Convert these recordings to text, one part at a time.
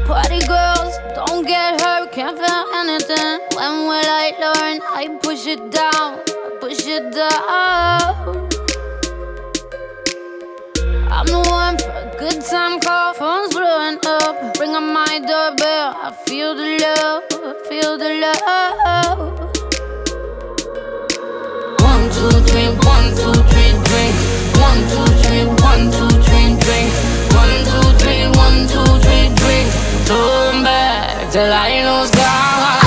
Party girls, don't get hurt, can't feel anything. When will I learn? I push it down, push it down. I'm the one for a good time call. Phone's blowing up, ring on my doorbell. I feel the love, feel the love. 1, 2, 3, 1, 2, 3, drink. 1, 2, 3, 1, 2, 3, drink. 1, 2, 3, 1, 2, 3, drink. Turn back till I lose God.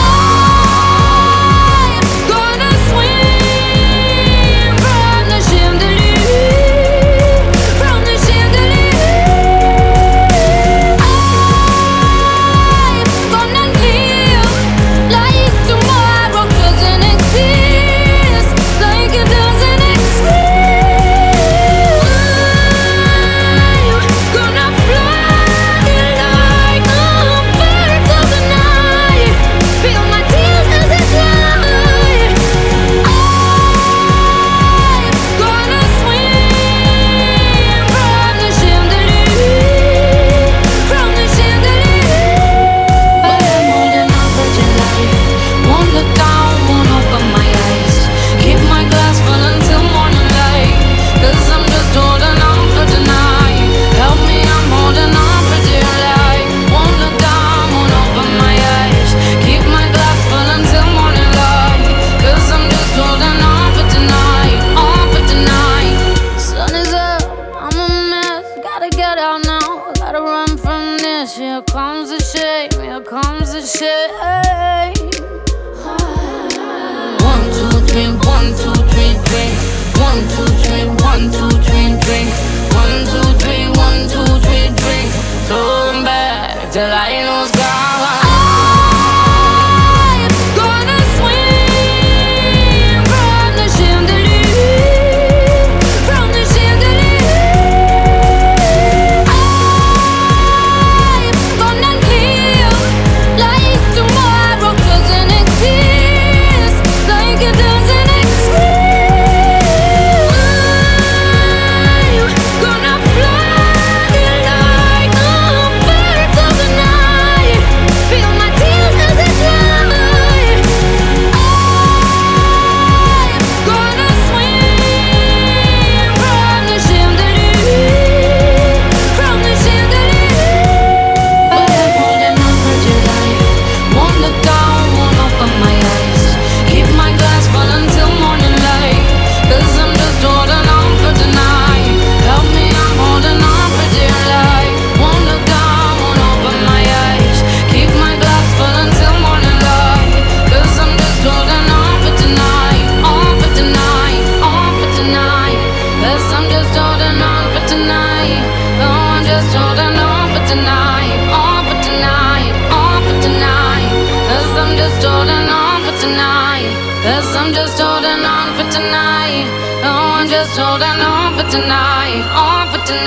Here comes the shame, here comes the shame. 1, 2, 3, 1, 2, 3, drink. 1, 2, 3, 1, 2, 3, drink. 1, 2, 3, 1, 2, 3, drink. Turn back till I lose God. Cause I'm just holding on for tonight. Oh, I'm just holding on for tonight. On for tonight.